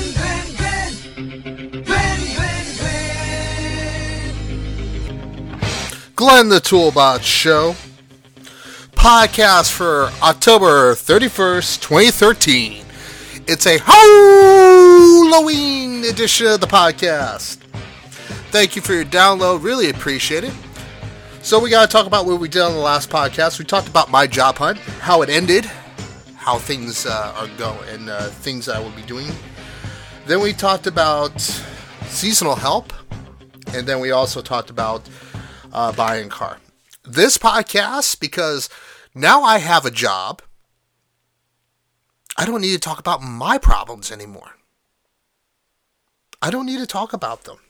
Glenn the Toolbox Show, podcast for October 31st, 2013. It's a Halloween edition of the podcast. Thank you for your download, really appreciate it. So we got to talk about what we did on the last podcast. We talked about my job hunt, how it ended, how things are going, and things I will be doing. Then we talked about seasonal help, and then we also talked about buying a car. This podcast, because now I have a job, I don't need to talk about my problems anymore. I don't need to talk about them.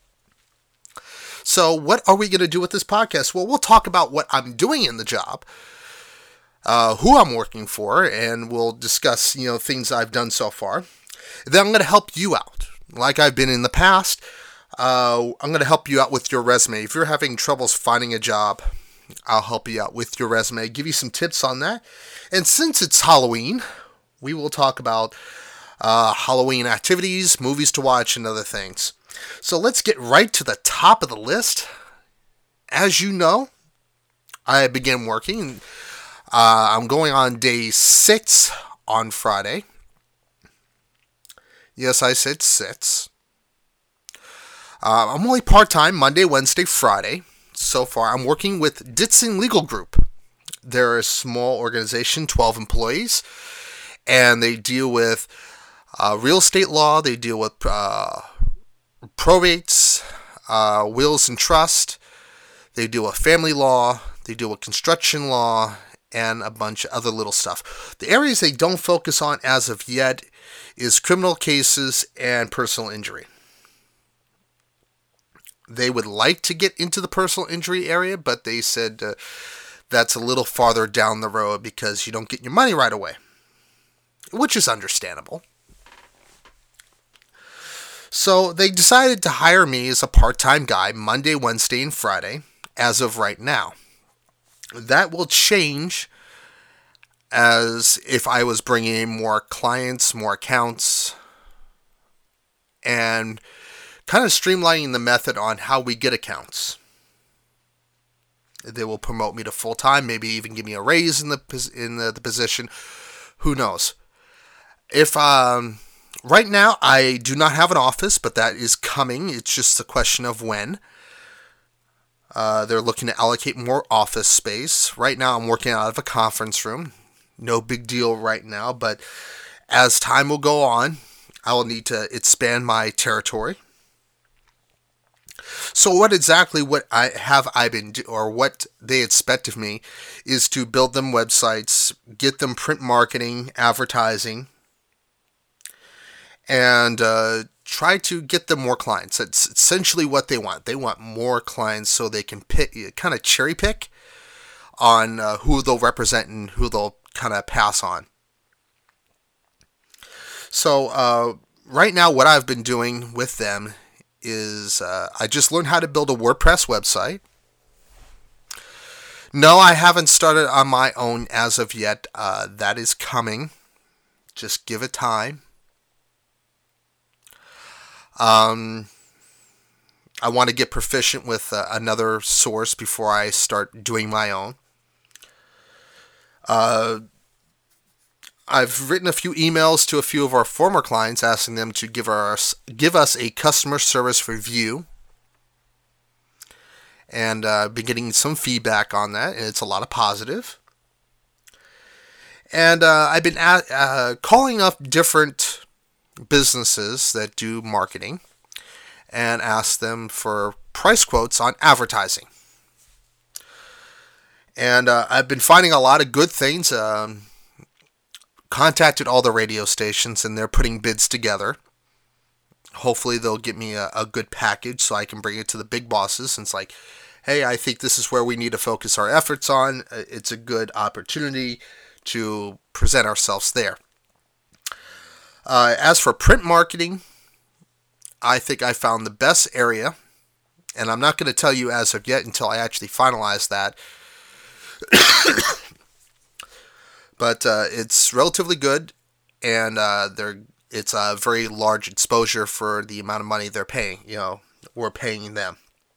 So what are we going to do with this podcast? Well, we'll talk about what I'm doing in the job, who I'm working for, and we'll discuss, things I've done so far. Then I'm going to help you out, like I've been in the past. I'm going to help you out with your resume. If you're having troubles finding a job, I'll help you out with your resume, give you some tips on that. And since it's Halloween, we will talk about Halloween activities, movies to watch, and other things. So let's get right to the top of the list. As you know, I began working. I'm going on day 6 on Friday. Yes, I said 6. I'm only part-time, Monday, Wednesday, Friday. So far, I'm working with Ditson Legal Group. They're a small organization, 12 employees, and they deal with real estate law. They deal with probates, wills and trust. They deal with family law. They deal with construction law, and a bunch of other little stuff. The areas they don't focus on as of yet is criminal cases and personal injury. They would like to get into the personal injury area, but they said that's a little farther down the road because you don't get your money right away, which is understandable. So they decided to hire me as a part-time guy Monday, Wednesday, and Friday as of right now. That will change as if I was bringing in more clients, more accounts, and kind of streamlining the method on how we get accounts. They will promote me to full-time, maybe even give me a raise in the position. Who knows? If right now I do not have an office, but that is coming. It's just a question of when. They're looking to allocate more office space. Right now I'm working out of a conference room. No big deal right now, but as time will go on, I will need to expand my territory. So what they expect of me is to build them websites, get them print marketing, advertising, and try to get them more clients. That's essentially what they want. They want more clients so they can kind of cherry pick on who they'll represent and who they'll kind of pass on. So right now what I've been doing with them is I just learned how to build a WordPress website. No, I haven't started on my own as of yet. That is coming. Just give it time. I want to get proficient with another source before I start doing my own. I've written a few emails to a few of our former clients asking them to give us a customer service review. And I've been getting some feedback on that, and it's a lot of positive. And I've been calling up different businesses that do marketing and ask them for price quotes on advertising. And I've been finding a lot of good things. Contacted all the radio stations, and they're putting bids together. Hopefully they'll get me a good package so I can bring it to the big bosses. And it's like, hey, I think this is where we need to focus our efforts on. It's a good opportunity to present ourselves there. As for print marketing, I think I found the best area, and I'm not going to tell you as of yet until I actually finalize that. But it's relatively good, and It's a very large exposure for the amount of money they're paying. We're paying them.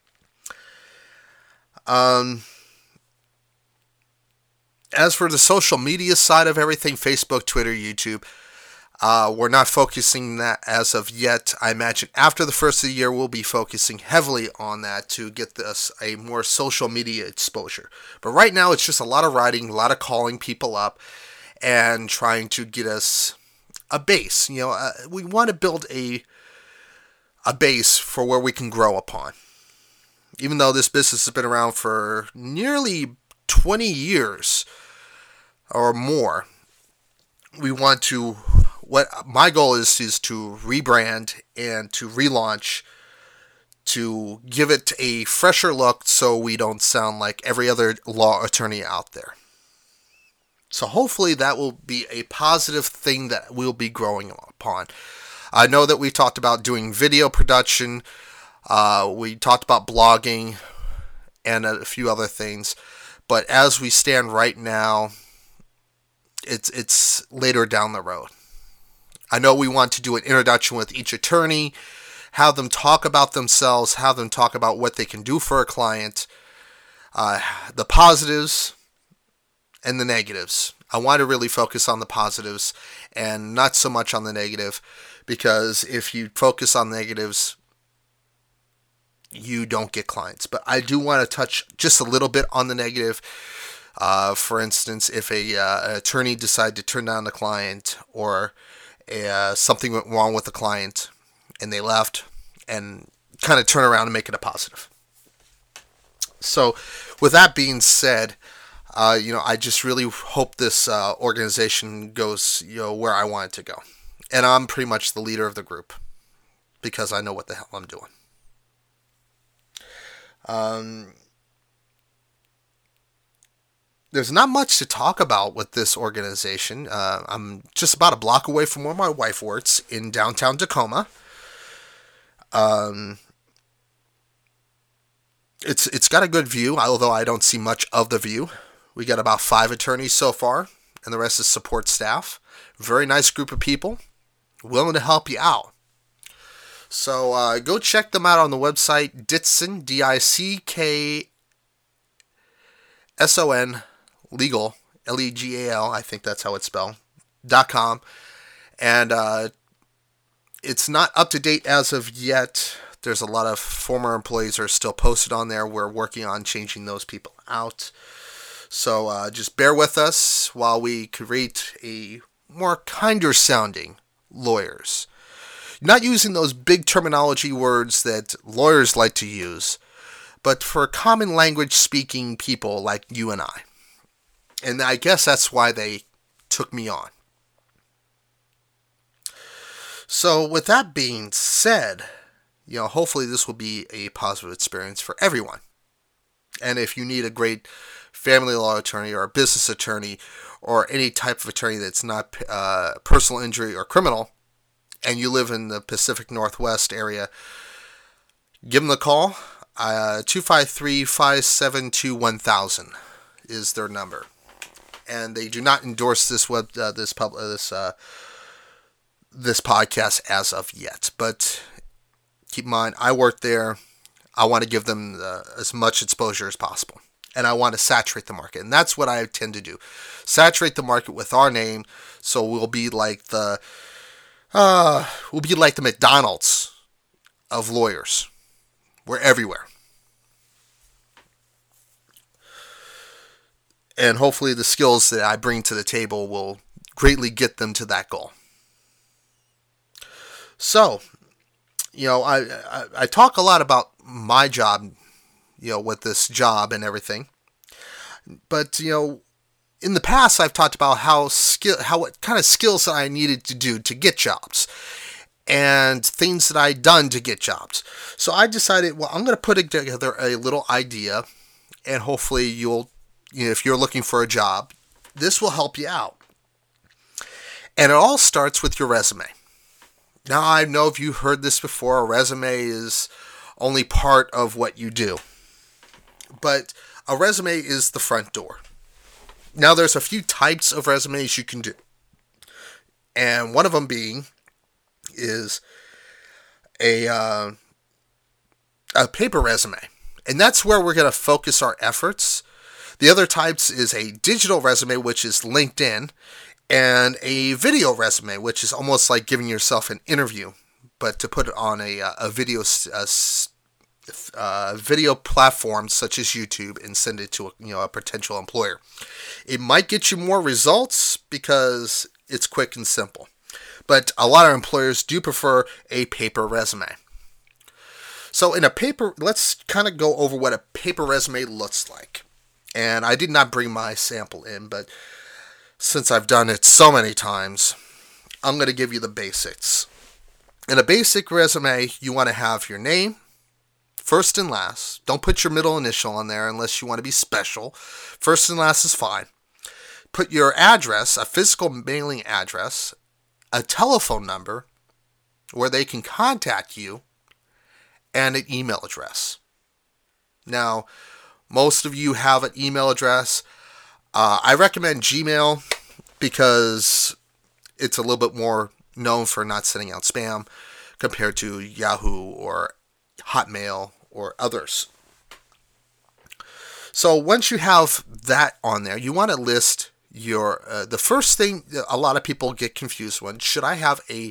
As for the social media side of everything, Facebook, Twitter, YouTube, we're not focusing that as of yet. I imagine after the first of the year, we'll be focusing heavily on that to get us a more social media exposure. But right now, it's just a lot of writing, a lot of calling people up, and trying to get us a base. We want to build a base for where we can grow upon. Even though this business has been around for nearly 20 years or more, we want to, what my goal is to rebrand and to relaunch, to give it a fresher look so we don't sound like every other law attorney out there. So hopefully that will be a positive thing that we'll be growing upon. I know that we talked about doing video production, we talked about blogging, and a few other things. But as we stand right now, it's later down the road. I know we want to do an introduction with each attorney, have them talk about themselves, have them talk about what they can do for a client, the positives and the negatives. I want to really focus on the positives and not so much on the negative, because if you focus on negatives, you don't get clients. But I do want to touch just a little bit on the negative. For instance, if an attorney decided to turn down the client, or something went wrong with the client and they left, and kind of turn around and make it a positive. So with that being said, I just really hope this organization goes where I want it to go. And I'm pretty much the leader of the group because I know what the hell I'm doing. There's not much to talk about with this organization. I'm just about a block away from where my wife works in downtown Tacoma. It's got a good view, although I don't see much of the view. We got about 5 attorneys so far, and the rest is support staff. Very nice group of people, willing to help you out. So go check them out on the website, Dickson, DICKSON, legal, LEGAL, I think that's how it's spelled, .com. And it's not up to date as of yet. There's a lot of former employees are still posted on there. We're working on changing those people out. So just bear with us while we create a more kinder sounding lawyers. Not using those big terminology words that lawyers like to use, but for common language speaking people like you and I. And I guess that's why they took me on. So with that being said, hopefully this will be a positive experience for everyone. And if you need a great family law attorney or a business attorney or any type of attorney that's not personal injury or criminal, and you live in the Pacific Northwest area, give them a call. 253-572-1000 is their number. And they do not endorse this this podcast as of yet. But keep in mind, I work there. I want to give them as much exposure as possible. And I want to saturate the market. And that's what I tend to do. Saturate the market with our name, so we'll be like the McDonald's of lawyers. We're everywhere. And hopefully the skills that I bring to the table will greatly get them to that goal. So, I talk a lot about my job, with this job and everything. But, in the past I've talked about what kind of skills that I needed to do to get jobs and things that I'd done to get jobs. So I decided, I'm going to put together a little idea, and hopefully if you're looking for a job, this will help you out. And it all starts with your resume. Now, I know if you've heard this before, a resume is only part of what you do. But a resume is the front door. Now, there's a few types of resumes you can do. And one of them being is a uh, a paper resume, and that's where we're going to focus our efforts. The other types is a digital resume, which is LinkedIn, and a video resume, which is almost like giving yourself an interview, but to put it on a video platform such as YouTube and send it to a potential employer. It might get you more results because it's quick and simple, but a lot of employers do prefer a paper resume. So let's kind of go over what a paper resume looks like. And I did not bring my sample in, but since I've done it so many times, I'm going to give you the basics. In a basic resume, you want to have your name, first and last. Don't put your middle initial on there unless you want to be special. First and last is fine. Put your address, a physical mailing address, a telephone number where they can contact you, and an email address. Now, most of you have an email address. I recommend Gmail because it's a little bit more known for not sending out spam compared to Yahoo or Hotmail or others. So once you have that on there, you want to list your the first thing a lot of people get confused when, should I have a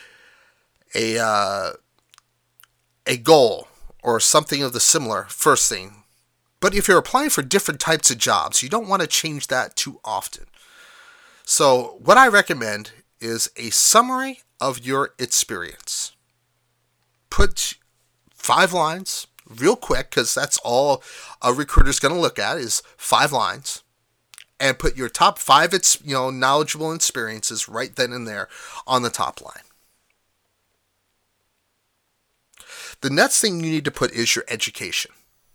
goal or something of the similar first thing. But if you're applying for different types of jobs, you don't want to change that too often. So what I recommend is a summary of your experience. Put 5 lines real quick, because that's all a recruiter's going to look at is 5 lines. And put your top 5 knowledgeable experiences right then and there on the top line. The next thing you need to put is your education.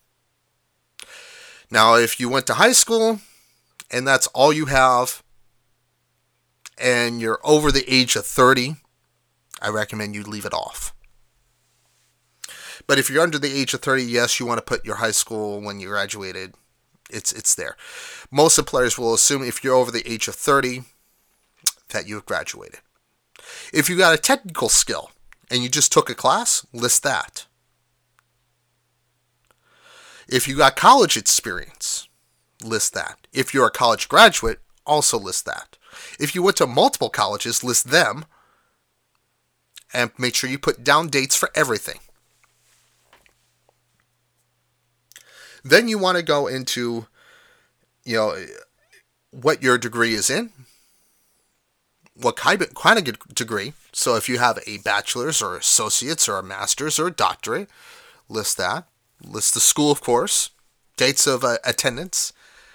Now, if you went to high school and that's all you have, and you're over the age of 30, I recommend you leave it off. But if you're under the age of 30, yes, you want to put your high school when you graduated. It's there. Most employers will assume if you're over the age of 30 that you've graduated. If you got a technical skill and you just took a class, list that. If you got college experience, list that. If you're a college graduate, also list that. If you went to multiple colleges, list them. And make sure you put down dates for everything. Then you want to go into, what your degree is in. What kind of degree. So if you have a bachelor's or associate's or a master's or a doctorate, list that. List the school, of course. Dates of attendance.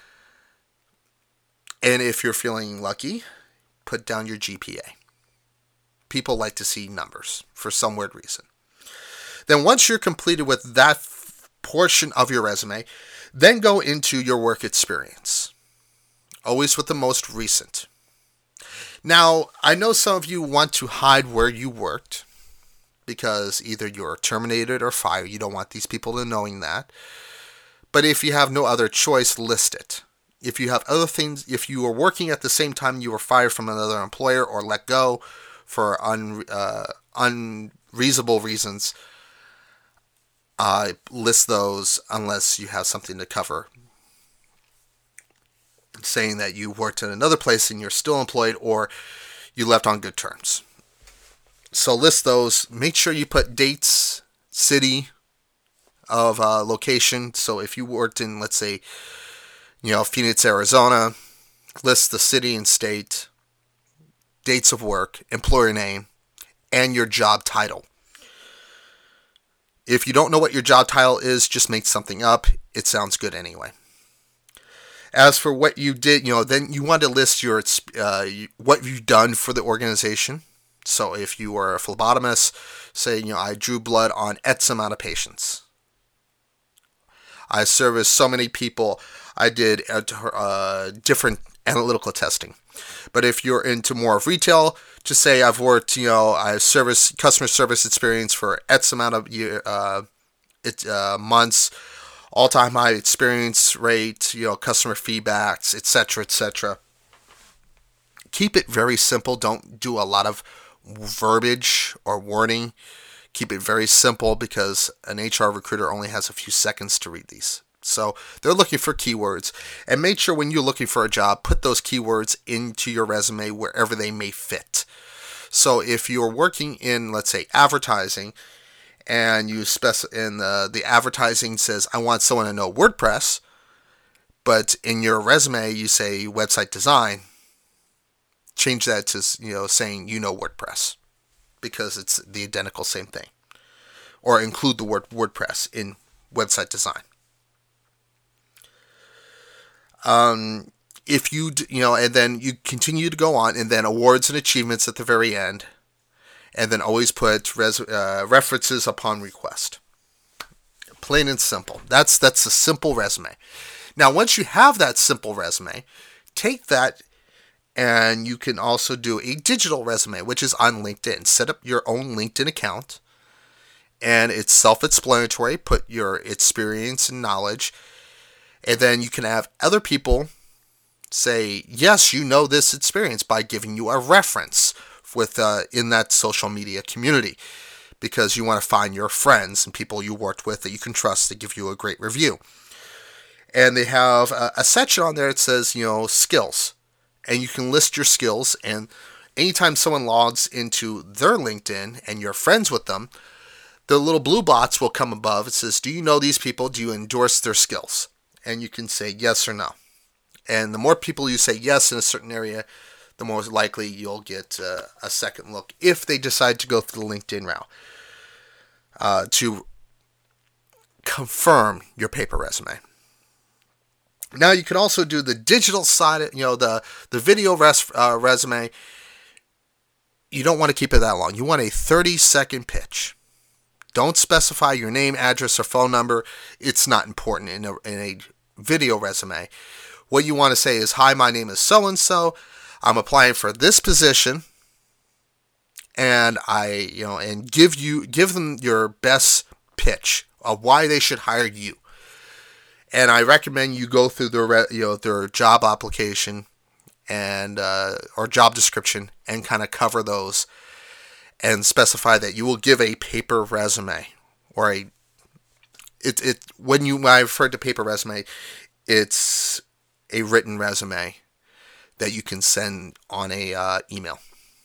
And if you're feeling lucky, put down your GPA. People like to see numbers for some weird reason. Then once you're completed with that portion of your resume, then go into your work experience. Always with the most recent. Now, I know some of you want to hide where you worked because either you're terminated or fired. You don't want these people to knowing that. But if you have no other choice, list it. If you have other things, if you were working at the same time you were fired from another employer or let go for unreasonable reasons, list those unless you have something to cover. Saying that you worked at another place and you're still employed or you left on good terms. So list those. Make sure you put dates, city of location. So if you worked in, let's say, Phoenix, Arizona, list the city and state, dates of work, employer name, and your job title. If you don't know what your job title is, just make something up. It sounds good anyway. As for what you did, then you want to list your what you've done for the organization. So if you were a phlebotomist, say, I drew blood on X amount of patients. I serviced so many people. I did different analytical testing. But if you're into more of retail, just say I've worked, I've serviced customer service experience for X amount of months, all-time high experience rate, customer feedbacks, etc., etc. Keep it very simple. Don't do a lot of verbiage or wording. Keep it very simple because an HR recruiter only has a few seconds to read these. So they're looking for keywords, and make sure when you're looking for a job, put those keywords into your resume wherever they may fit. So if you're working in, let's say, advertising, and you the advertising says, I want someone to know WordPress, but in your resume you say website design, change that to saying WordPress, because it's the identical same thing. Or include the word WordPress in website design. If you, and then you continue to go on, and then awards and achievements at the very end, and then always put references upon request. Plain and simple. That's a simple resume. Now, once you have that simple resume, take that, and you can also do a digital resume, which is on LinkedIn. Set up your own LinkedIn account, and it's self-explanatory. Put your experience and knowledge, and then you can have other people say, yes, you know this experience, by giving you a reference in that social media community, because you want to find your friends and people you worked with that you can trust to give you a great review. And they have a section on there that says, skills. And you can list your skills, and anytime someone logs into their LinkedIn and you're friends with them, the little blue box will come above. It says, do you know these people? Do you endorse their skills? And you can say yes or no. And the more people you say yes in a certain area, the more likely you'll get a second look if they decide to go through the LinkedIn route to confirm your paper resume. Now you can also do the digital side, the video resume. You don't want to keep it that long. You want a 30-second pitch. Don't specify your name, address, or phone number. It's not important in a video resume. What you want to say is, hi, my name is so-and-so. I'm applying for this position, and and give them your best pitch of why they should hire you. And I recommend you go through their job application and or job description and kind of cover those and specify that you will give a paper resume, or when I refer to paper resume, it's a written resume that you can send on a email.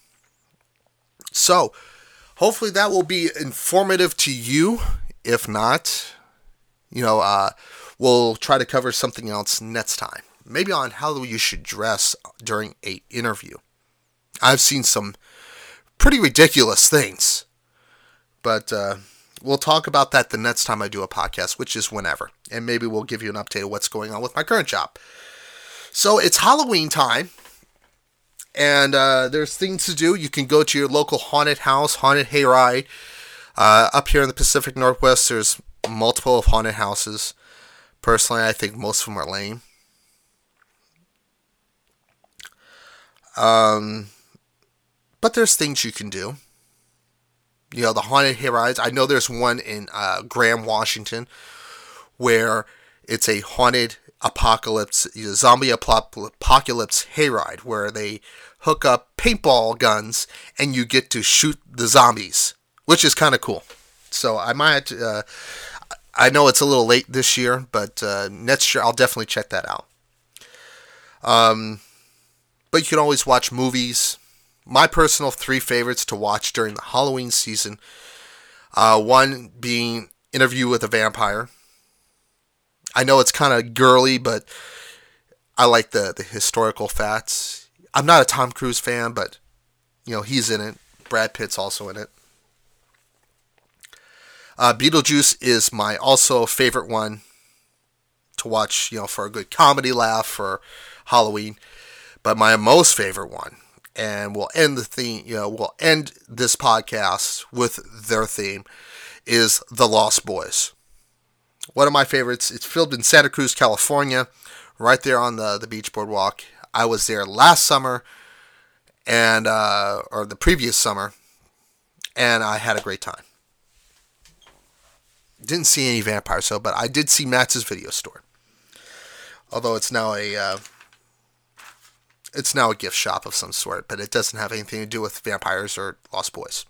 So hopefully that will be informative to you. If not, we'll try to cover something else next time. Maybe on how you should dress during an interview. I've seen some pretty ridiculous things. But we'll talk about that the next time I do a podcast, which is whenever. And maybe we'll give you an update of what's going on with my current job. So it's Halloween time. And there's things to do. You can go to your local haunted house, haunted hayride. Up here in the Pacific Northwest, there's multiple haunted houses. Personally, I think most of them are lame. But there's things you can do. The haunted hayrides. I know there's one in Graham, Washington, where it's a haunted zombie apocalypse hayride, where they hook up paintball guns and you get to shoot the zombies, which is kind of cool. So I might, I know it's a little late this year, but next year I'll definitely check that out. But you can always watch movies. My personal 3 favorites to watch during the Halloween season. One being Interview with a Vampire. I know it's kind of girly, but I like the historical facts. I'm not a Tom Cruise fan, but he's in it. Brad Pitt's also in it. Beetlejuice is my also favorite one to watch, for a good comedy laugh for Halloween. But my most favorite one, and we'll end this podcast with their theme, is The Lost Boys. One of my favorites. It's filmed in Santa Cruz, California, right there on the beach boardwalk. I was there last summer, or the previous summer, and I had a great time. Didn't see any vampires, but I did see Matt's video store. Although it's now It's now a gift shop of some sort, but it doesn't have anything to do with vampires or Lost Boys.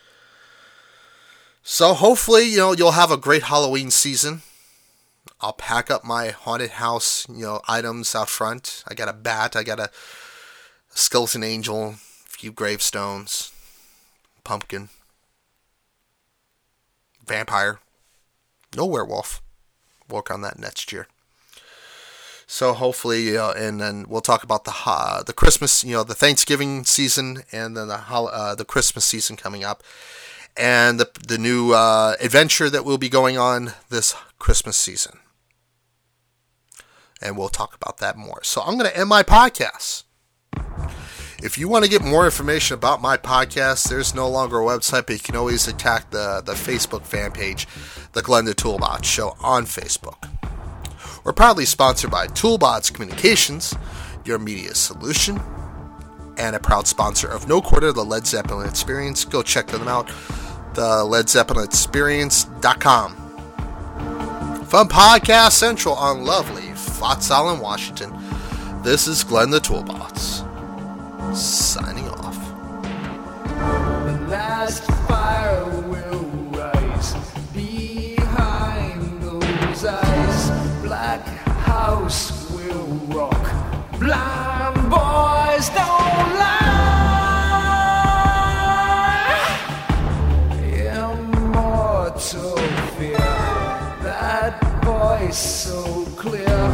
So hopefully, you'll have a great Halloween season. I'll pack up my haunted house, items out front. I got a bat, I got a skeleton angel, a few gravestones, pumpkin, vampire, no werewolf. Work on that next year. So hopefully, and then we'll talk about the Christmas, the Thanksgiving season, and then the Christmas season coming up, and the new adventure that will be going on this Christmas season. And we'll talk about that more. So I'm going to end my podcast. If you want to get more information about my podcast, there's no longer a website, but you can always attack the Facebook fan page, the Glenn the Toolbots Show on Facebook. We're proudly sponsored by Toolbots Communications, your media solution, and a proud sponsor of No Quarter, the Led Zeppelin Experience. Go check them out, the LedZeppelinExperience.com. From Podcast Central on lovely Fotts Island, Washington, this is Glenn the Toolbots, signing off. The last fire will rise behind those eyes. Black house will rock. Blind boys don't lie. Immortal fear. That voice so clear.